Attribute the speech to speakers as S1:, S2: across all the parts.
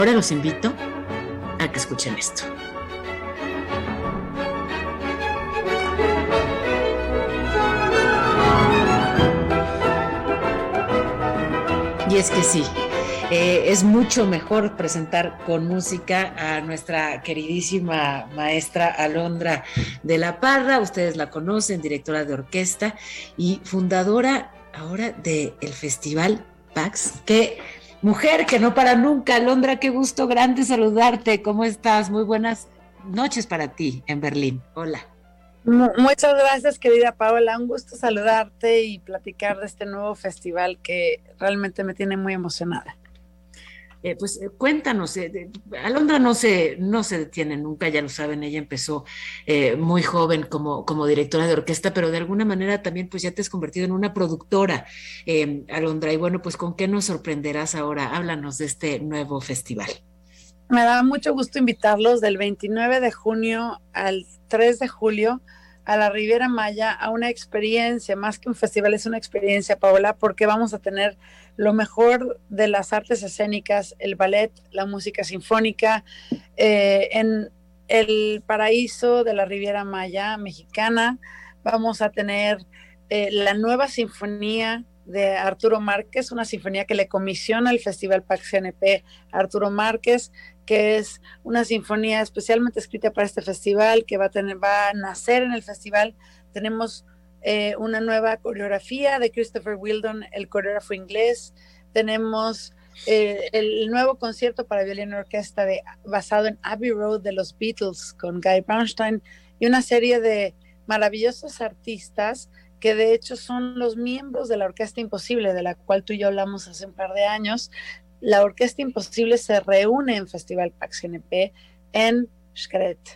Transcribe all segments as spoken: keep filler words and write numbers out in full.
S1: Ahora los invito a que escuchen esto. Y es que sí, eh, es mucho mejor presentar con música a nuestra queridísima maestra Alondra de la Parra. Ustedes la conocen, directora de orquesta y fundadora ahora del Festival Pax. ¡Qué mujer que no para nunca! Alondra, qué gusto grande saludarte. ¿Cómo estás? Muy buenas noches para ti en Berlín. Hola.
S2: Muchas gracias, querida Paola, un gusto saludarte y platicar de este nuevo festival que realmente me tiene muy emocionada.
S1: Eh, pues eh, cuéntanos, eh, de, Alondra no se, no se detiene nunca, ya lo saben, ella empezó eh, muy joven como, como directora de orquesta, pero de alguna manera también pues ya te has convertido en una productora, eh, Alondra, y bueno, pues ¿con qué nos sorprenderás ahora? Háblanos de este nuevo festival.
S2: Me da mucho gusto invitarlos del veintinueve de junio al tres de julio a la Riviera Maya a una experiencia, más que un festival, es una experiencia, Paola, porque vamos a tener lo mejor de las artes escénicas, el ballet, la música sinfónica, eh, en el paraíso de la Riviera Maya mexicana. Vamos a tener eh, la nueva sinfonía de Arturo Márquez, una sinfonía que le comisiona el Festival Pax G N P a Arturo Márquez, que es una sinfonía especialmente escrita para este festival, que va a, tener, va a nacer en el festival. Tenemos eh, una nueva coreografía de Christopher Wheeldon, el coreógrafo inglés. Tenemos eh, el nuevo concierto para violín y orquesta de, basado en Abbey Road de los Beatles con Guy Bernstein, y una serie de maravillosos artistas que de hecho son los miembros de la Orquesta Imposible, de la cual tú y yo hablamos hace un par de años. La Orquesta Imposible se reúne en Festival Pax G N P en Xcaret.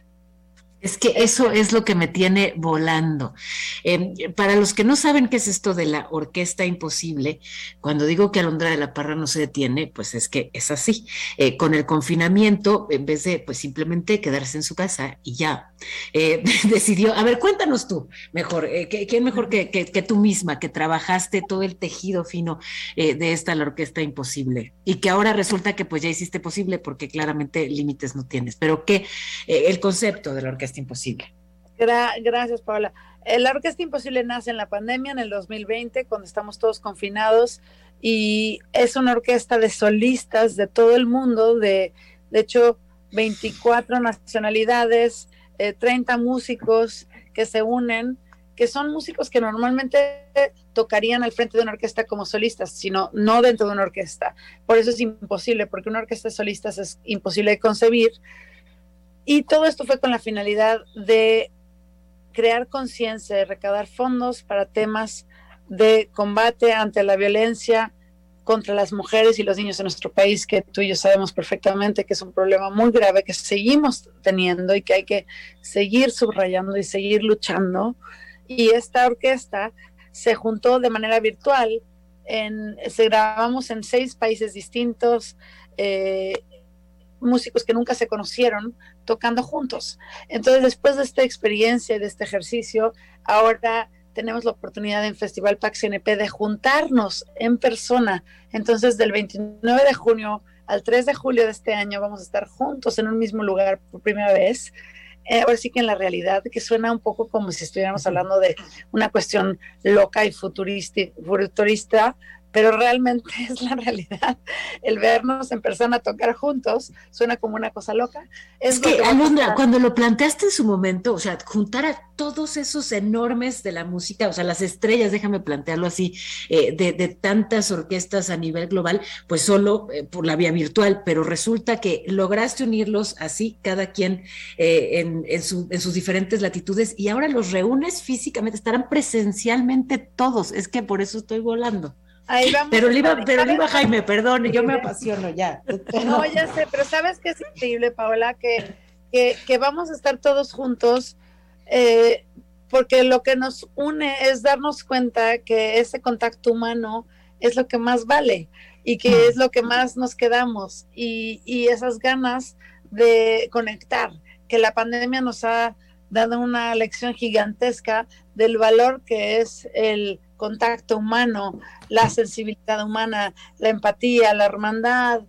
S1: Es que eso es lo que me tiene volando. Eh, para los que no saben qué es esto de la Orquesta Imposible, cuando digo que Alondra de la Parra no se detiene, pues es que es así. Eh, con el confinamiento, en vez de pues simplemente quedarse en su casa y ya, eh, decidió, a ver, cuéntanos tú mejor, eh, ¿quién mejor que, que, que tú misma, que trabajaste todo el tejido fino eh, de esta, la Orquesta Imposible, y que ahora resulta que pues ya hiciste posible porque claramente límites no tienes, pero que eh, el concepto de la Orquesta Imposible.
S2: Gra- gracias, Paola. La Orquesta Imposible nace en la pandemia, en el dos mil veinte, cuando estamos todos confinados, y es una orquesta de solistas de todo el mundo, de, de hecho, veinticuatro nacionalidades, eh, treinta músicos que se unen, que son músicos que normalmente tocarían al frente de una orquesta como solistas, sino no dentro de una orquesta. Por eso es imposible, porque una orquesta de solistas es imposible de concebir. Y todo esto fue con la finalidad de crear conciencia, de recaudar fondos para temas de combate ante la violencia contra las mujeres y los niños en nuestro país, que tú y yo sabemos perfectamente que es un problema muy grave que seguimos teniendo y que hay que seguir subrayando y seguir luchando. Y esta orquesta se juntó de manera virtual, en, se grabamos en seis países distintos, eh, músicos que nunca se conocieron tocando juntos. Entonces, después de esta experiencia, de este ejercicio, ahora tenemos la oportunidad en Festival Pax G N P de juntarnos en persona. Entonces, del veintinueve de junio al tres de julio de este año vamos a estar juntos en un mismo lugar por primera vez. Eh, ahora sí que en la realidad, que suena un poco como si estuviéramos hablando de una cuestión loca y futurista, pero realmente es la realidad. El vernos en persona tocar juntos suena como una cosa loca.
S1: Es, es que, que Alondra, cuando lo planteaste en su momento, o sea, juntar a todos esos enormes de la música, o sea, las estrellas, déjame plantearlo así, eh, de, de tantas orquestas a nivel global, pues solo eh, por la vía virtual, pero resulta que lograste unirlos así, cada quien eh, en, en, su, en sus diferentes latitudes, y ahora los reúnes físicamente, estarán presencialmente todos. Es que por eso estoy volando.
S2: Ahí vamos.
S1: Pero le iba, pero le iba Jaime, perdón, yo me apasiono ya.
S2: No, ya sé, pero ¿sabes qué es increíble, Paola? Que, que, que vamos a estar todos juntos, eh, porque lo que nos une es darnos cuenta que ese contacto humano es lo que más vale y que es lo que más nos quedamos, y, y esas ganas de conectar, que la pandemia nos ha dado una lección gigantesca del valor que es el contacto humano, la sensibilidad humana, la empatía, la hermandad,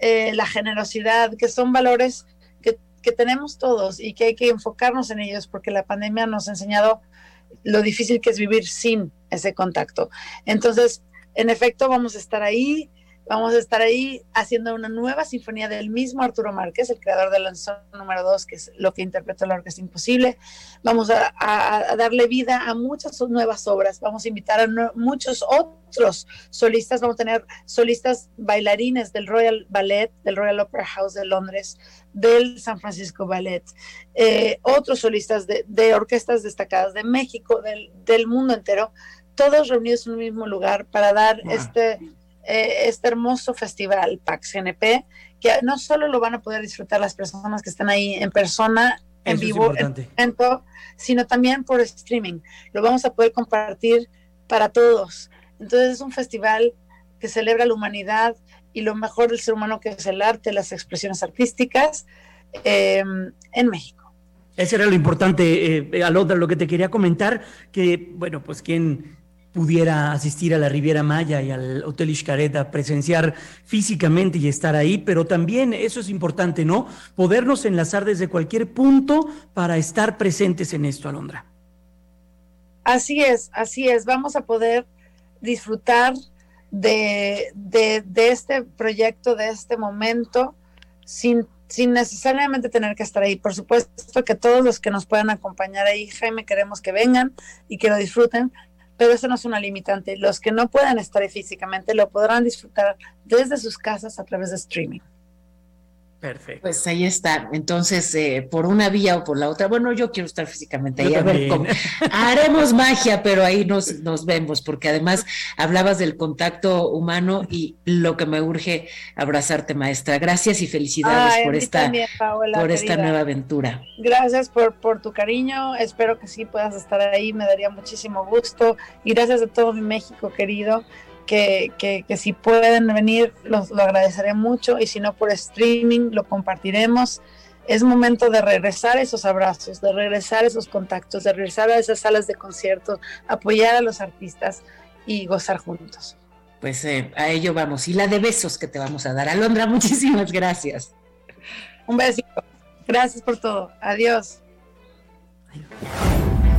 S2: eh, la generosidad, que son valores que, que tenemos todos y que hay que enfocarnos en ellos, porque la pandemia nos ha enseñado lo difícil que es vivir sin ese contacto. Entonces, en efecto, vamos a estar ahí, vamos a estar ahí haciendo una nueva sinfonía del mismo Arturo Márquez, el creador del Lanzón número dos, que es lo que interpretó la Orquesta Imposible. Vamos a, a, a darle vida a muchas nuevas obras, vamos a invitar a no, muchos otros solistas, vamos a tener solistas bailarines del Royal Ballet, del Royal Opera House de Londres, del San Francisco Ballet, eh, otros solistas de, de orquestas destacadas de México, del, del mundo entero, todos reunidos en un mismo lugar para dar wow. este... Eh, este hermoso festival PAX G N P, que no solo lo van a poder disfrutar las personas que están ahí en persona, en Eso vivo, en el evento, sino también por streaming. Lo vamos a poder compartir para todos. Entonces es un festival que celebra la humanidad y lo mejor del ser humano, que es el arte, las expresiones artísticas eh, en México.
S3: Eso era lo importante, eh, Alondra, lo que te quería comentar, que, bueno, pues quien pudiera asistir a la Riviera Maya y al Hotel Xcaret a presenciar físicamente y estar ahí, pero también eso es importante, ¿no? Podernos enlazar desde cualquier punto para estar presentes en esto, Alondra.
S2: Así es, así es. Vamos a poder disfrutar de, de, de este proyecto, de este momento, sin, sin necesariamente tener que estar ahí. Por supuesto que todos los que nos puedan acompañar ahí, Jaime, queremos que vengan y que lo disfruten, pero eso no es una limitante. Los que no puedan estar ahí físicamente lo podrán disfrutar desde sus casas a través de streaming.
S1: Perfecto. Pues ahí está. Entonces, eh, por una vía o por la otra, bueno, yo quiero estar físicamente ahí. Yo a también. ver cómo. Haremos magia, pero ahí nos, nos vemos, porque además hablabas del contacto humano y lo que me urge abrazarte, maestra. Gracias y felicidades Ay, por esta, también, Paola, por esta nueva aventura.
S2: Gracias por, por tu cariño. Espero que sí puedas estar ahí. Me daría muchísimo gusto. Y gracias a todo mi México querido. Que, que, que si pueden venir los, lo agradeceré mucho, y si no por streaming lo compartiremos. Es momento de regresar a esos abrazos, de regresar a esos contactos, de regresar a esas salas de conciertos, apoyar a los artistas y gozar juntos.
S1: Pues eh, a ello vamos, y la de besos que te vamos a dar. Alondra, muchísimas gracias.
S2: Un besito, gracias por todo, adiós.
S3: Adiós.